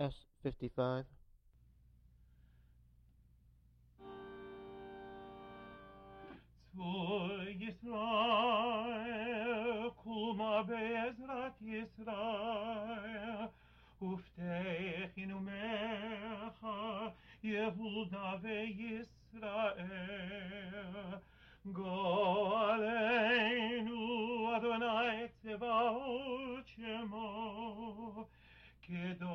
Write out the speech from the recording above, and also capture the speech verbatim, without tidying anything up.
S fifty-five. Tzvul Yisrael, Kulma be'ezrat Yisrael, Uftechinu mecha, Yehuda ve'Yisrael. Go aleinu Adonai Tzevaot Shemo, Kedosh